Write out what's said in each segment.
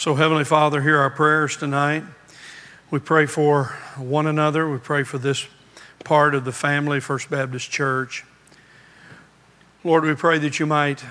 So, Heavenly Father, hear our prayers tonight. We pray for one another. We pray for this part of the family, First Baptist Church. Lord, we pray that you might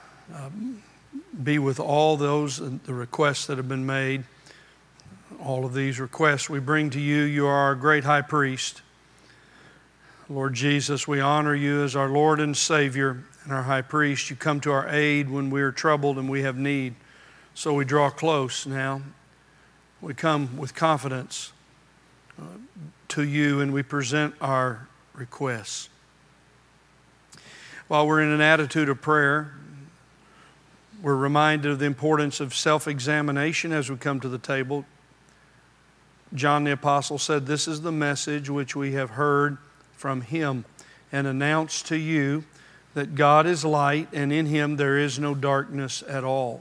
be with all those, the requests that have been made. All of these requests we bring to you. You are our great high priest. Lord Jesus, we honor you as our Lord and Savior and our high priest. You come to our aid when we are troubled and we have need. So we draw close now. We come with confidence to you and we present our requests. While we're in an attitude of prayer, we're reminded of the importance of self-examination as we come to the table. John the Apostle said, "This is the message which we have heard from him and announced to you, that God is light and in him there is no darkness at all.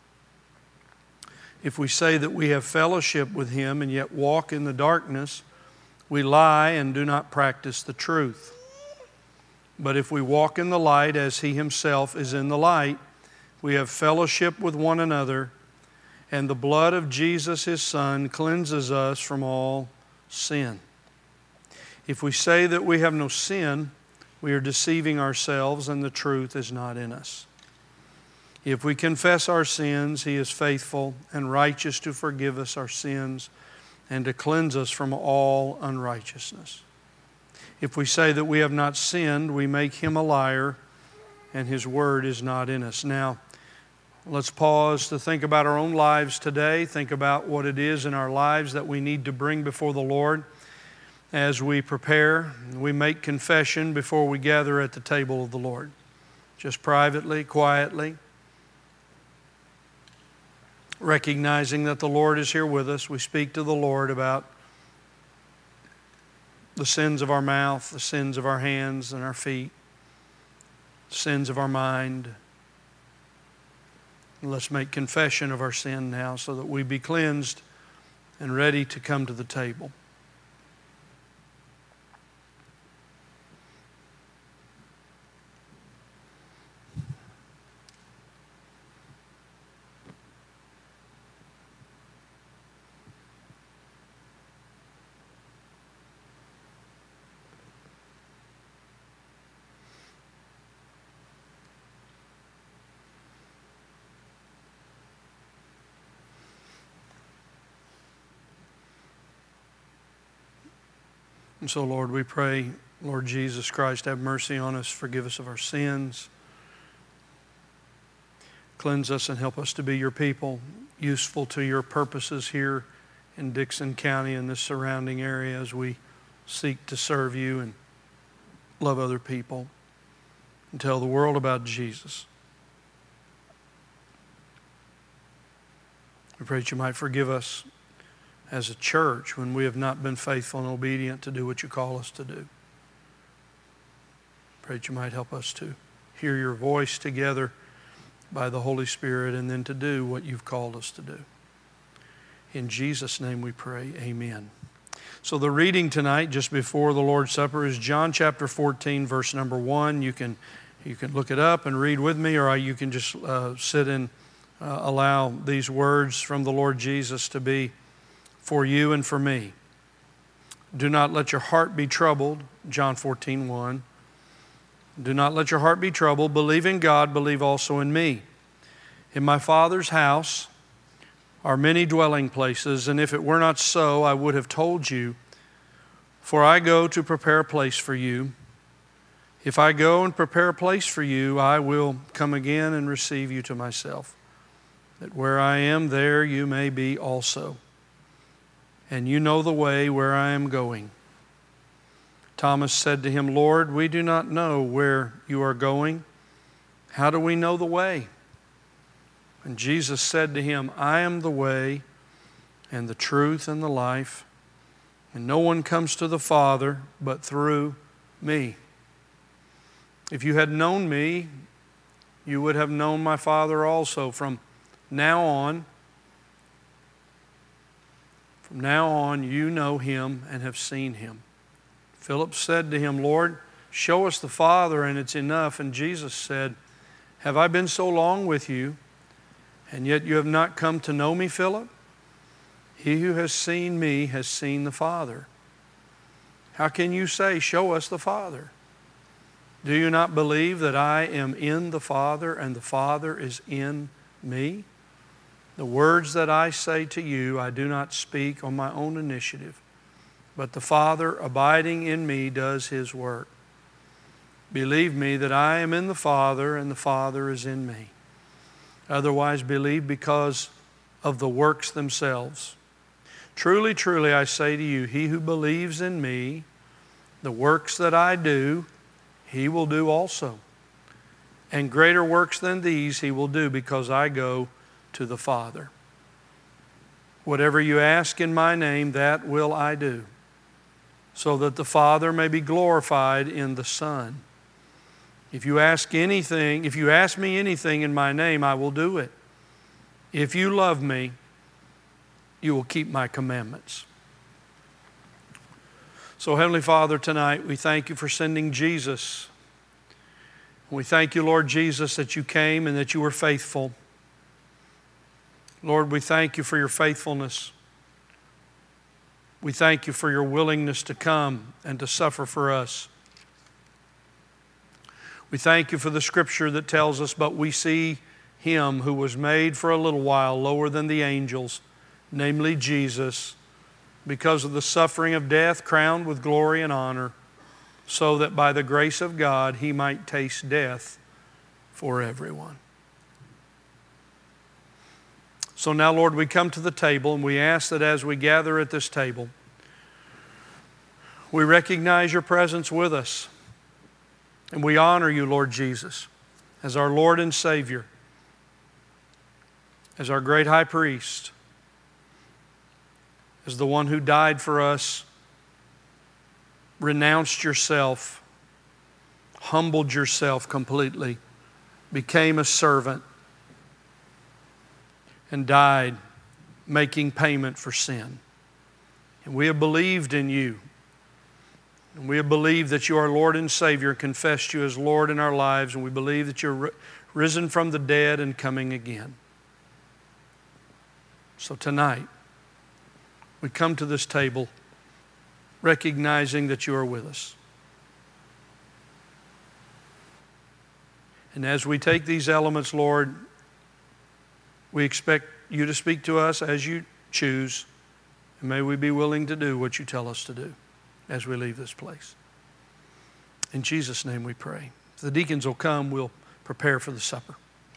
If we say that we have fellowship with him and yet walk in the darkness, we lie and do not practice the truth. But if we walk in the light as he himself is in the light, we have fellowship with one another, and the blood of Jesus his Son cleanses us from all sin. If we say that we have no sin, we are deceiving ourselves and the truth is not in us. If we confess our sins, he is faithful and righteous to forgive us our sins and to cleanse us from all unrighteousness. If we say that we have not sinned, we make him a liar and his word is not in us." Now, let's pause to think about our own lives today. Think about what it is in our lives that we need to bring before the Lord as we prepare. We make confession before we gather at the table of the Lord. Just privately, quietly, recognizing that the Lord is here with us. We speak to the Lord about the sins of our mouth, the sins of our hands and our feet, sins of our mind. Let's make confession of our sin now so that we be cleansed and ready to come to the table. And so, Lord, we pray, Lord Jesus Christ, have mercy on us, forgive us of our sins, cleanse us and help us to be your people, useful to your purposes here in Dickson County and the surrounding area as we seek to serve you and love other people and tell the world about Jesus. We pray that you might forgive us as a church when we have not been faithful and obedient to do what you call us to do. Pray that you might help us to hear your voice together by the Holy Spirit and then to do what you've called us to do. In Jesus' name we pray, amen. So the reading tonight, just before the Lord's Supper, is John chapter 14, verse number 1. You can look it up and read with me, or you can just sit and allow these words from the Lord Jesus to be for you and for me. Do not let your heart be troubled, John 14:1. Do not let your heart be troubled. Believe in God, believe also in me. In my Father's house are many dwelling places, and if it were not so, I would have told you, for I go to prepare a place for you. If I go and prepare a place for you, I will come again and receive you to myself, that where I am, there you may be also. And you know the way where I am going. Thomas said to him, Lord, we do not know where you are going. How do we know the way? And Jesus said to him, I am the way and the truth and the life, and no one comes to the Father but through me. If you had known me, you would have known my Father also. From now on, you know him and have seen him. Philip said to him, Lord, show us the Father and it's enough. And Jesus said, have I been so long with you And yet you have not come to know me, Philip? He who has seen me has seen the Father. How can you say, show us the Father? Do you not believe that I am in the Father and the Father is in me? The words that I say to you, I do not speak on my own initiative, but the Father abiding in me does His work. Believe me that I am in the Father and the Father is in me. Otherwise, believe because of the works themselves. Truly, truly, I say to you, he who believes in me, the works that I do, he will do also. And greater works than these he will do, because I go to the Father. Whatever you ask in my name, that will I do, so that the Father may be glorified in the Son. If you ask me anything in my name, I will do it. If you love me, you will keep my commandments. So, Heavenly Father, tonight we thank you for sending Jesus. We thank you, Lord Jesus, that you came and that you were faithful. Lord, we thank you for your faithfulness. We thank you for your willingness to come and to suffer for us. We thank you for the scripture that tells us, but we see him who was made for a little while lower than the angels, namely Jesus, because of the suffering of death, crowned with glory and honor, so that by the grace of God he might taste death for everyone. So now, Lord, we come to the table and we ask that as we gather at this table, we recognize your presence with us. And we honor you, Lord Jesus, as our Lord and Savior, as our great high priest, as the one who died for us, renounced yourself, humbled yourself completely, became a servant, and died making payment for sin. And we have believed in you. And we have believed that you are Lord and Savior and confessed you as Lord in our lives. And we believe that you're risen from the dead and coming again. So tonight, we come to this table recognizing that you are with us. And as we take these elements, Lord, we expect you to speak to us as you choose. And may we be willing to do what you tell us to do as we leave this place. In Jesus' name we pray. If the deacons will come, we'll prepare for the supper.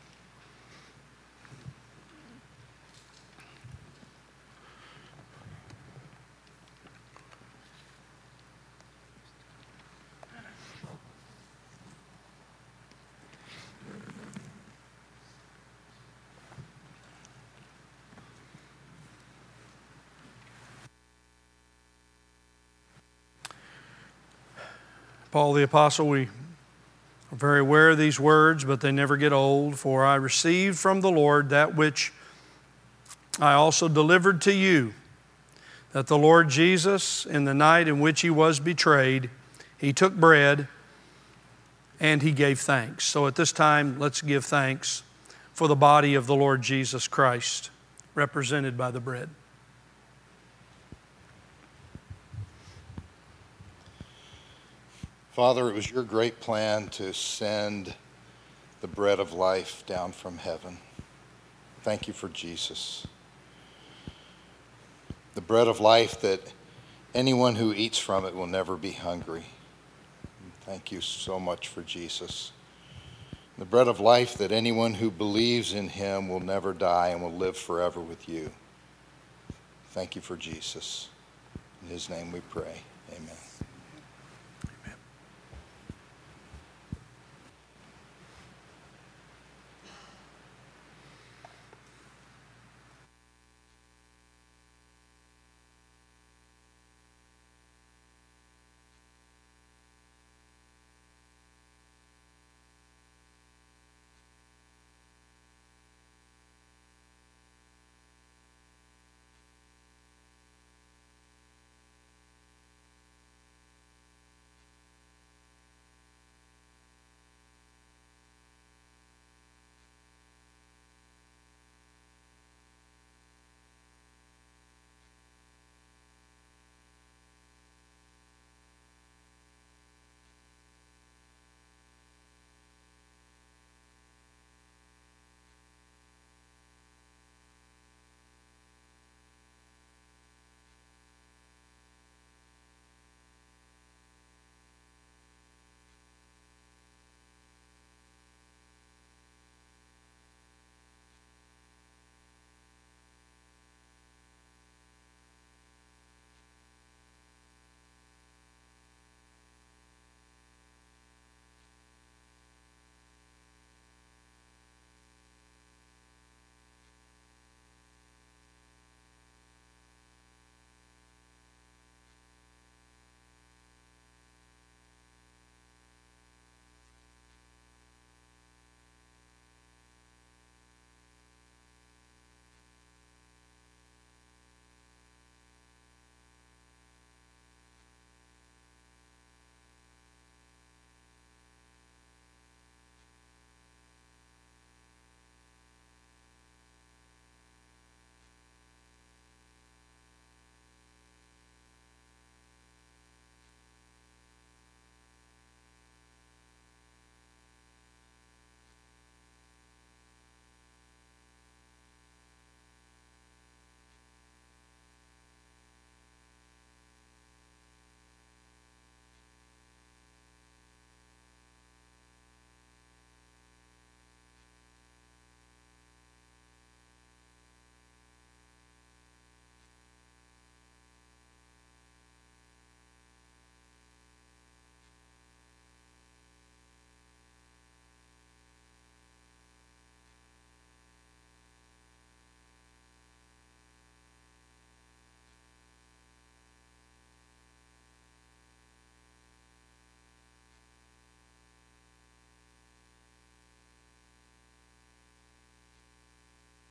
Paul the Apostle, we are very aware of these words, but they never get old. For I received from the Lord that which I also delivered to you, that the Lord Jesus, in the night in which he was betrayed, he took bread and he gave thanks. So at this time, let's give thanks for the body of the Lord Jesus Christ, represented by the bread. Father, it was your great plan to send the bread of life down from heaven. Thank you for Jesus. The bread of life that anyone who eats from it will never be hungry. Thank you so much for Jesus. The bread of life that anyone who believes in him will never die and will live forever with you. Thank you for Jesus. In his name we pray. Amen.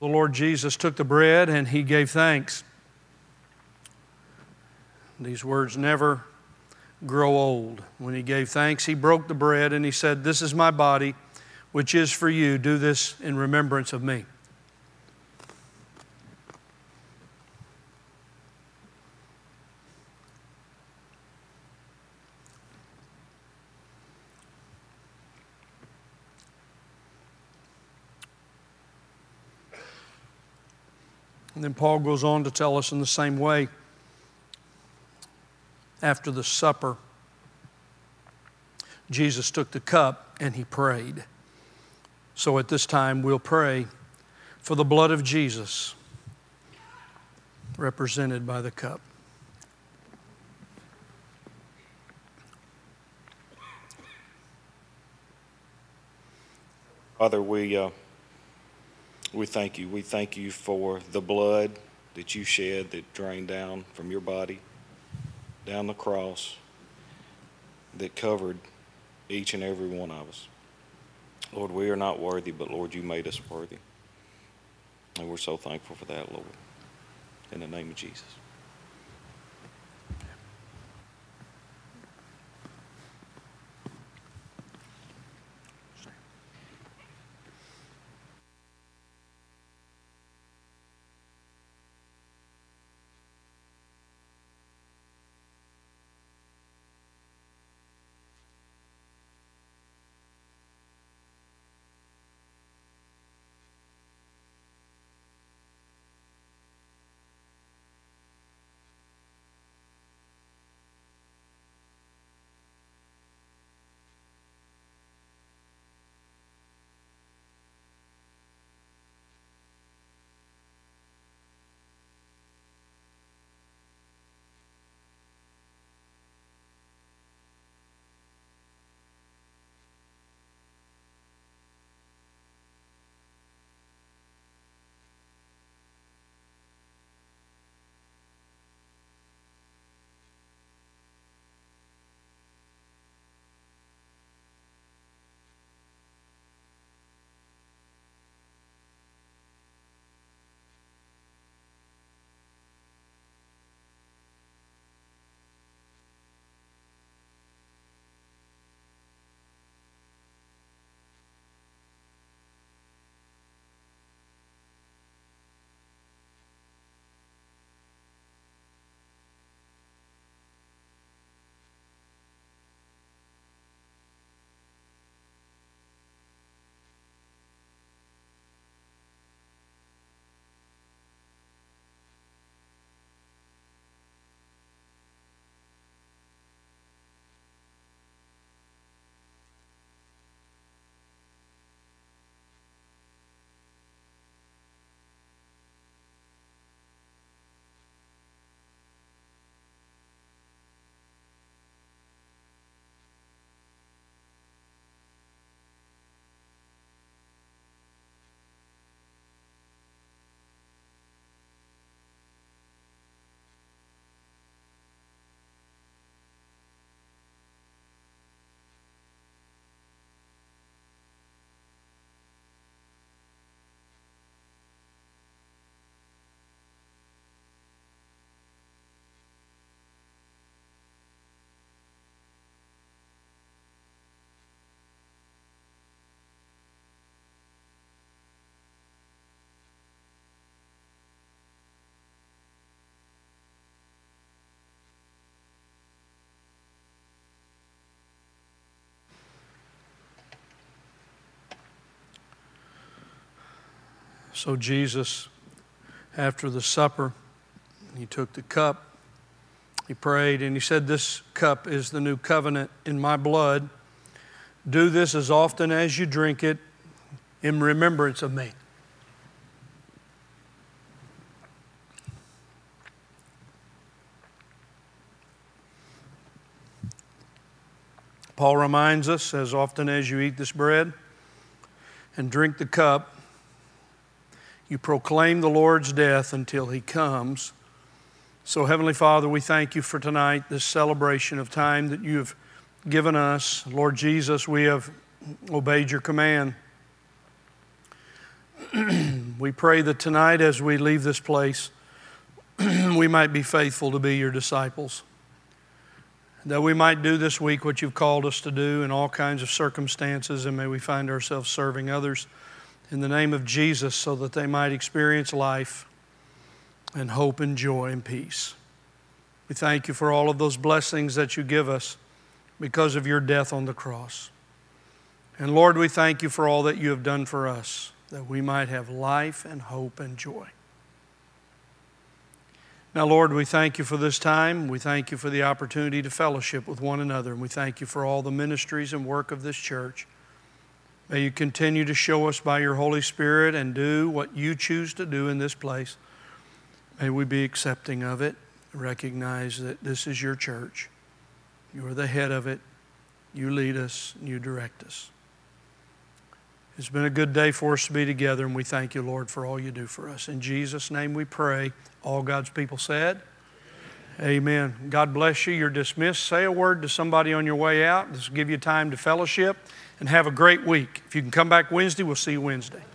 The Lord Jesus took the bread and He gave thanks. These words never grow old. When He gave thanks, He broke the bread and He said, "This is my body, which is for you. Do this in remembrance of me." And then Paul goes on to tell us in the same way, after the supper, Jesus took the cup and He prayed. So at this time, we'll pray for the blood of Jesus represented by the cup. Father, we thank you. We thank you for the blood that you shed that drained down from your body, down the cross, that covered each and every one of us. Lord, we are not worthy, but Lord, you made us worthy. And we're so thankful for that, Lord. In the name of Jesus. So Jesus, after the supper, He took the cup, He prayed, and He said, "This cup is the new covenant in my blood. Do this as often as you drink it in remembrance of me." Paul reminds us, as often as you eat this bread and drink the cup, you proclaim the Lord's death until He comes. So, Heavenly Father, we thank you for tonight, this celebration of time that you have given us. Lord Jesus, we have obeyed your command. We pray that tonight as we leave this place, we might be faithful to be your disciples. That we might do this week what you've called us to do in all kinds of circumstances, and may we find ourselves serving others in the name of Jesus so that they might experience life and hope and joy and peace. We thank you for all of those blessings that you give us because of your death on the cross. And Lord, we thank you for all that you have done for us, that we might have life and hope and joy. Now, Lord, we thank you for this time. We thank you for the opportunity to fellowship with one another. And we thank you for all the ministries and work of this church. May you continue to show us by your Holy Spirit and do what you choose to do in this place. May we be accepting of it, recognize that this is your church. You are the head of it. You lead us and you direct us. It's been a good day for us to be together, and we thank you, Lord, for all you do for us. In Jesus' name we pray. All God's people said, amen. God bless you. You're dismissed. Say a word to somebody on your way out. This will give you time to fellowship, and have a great week. If you can come back Wednesday, we'll see you Wednesday.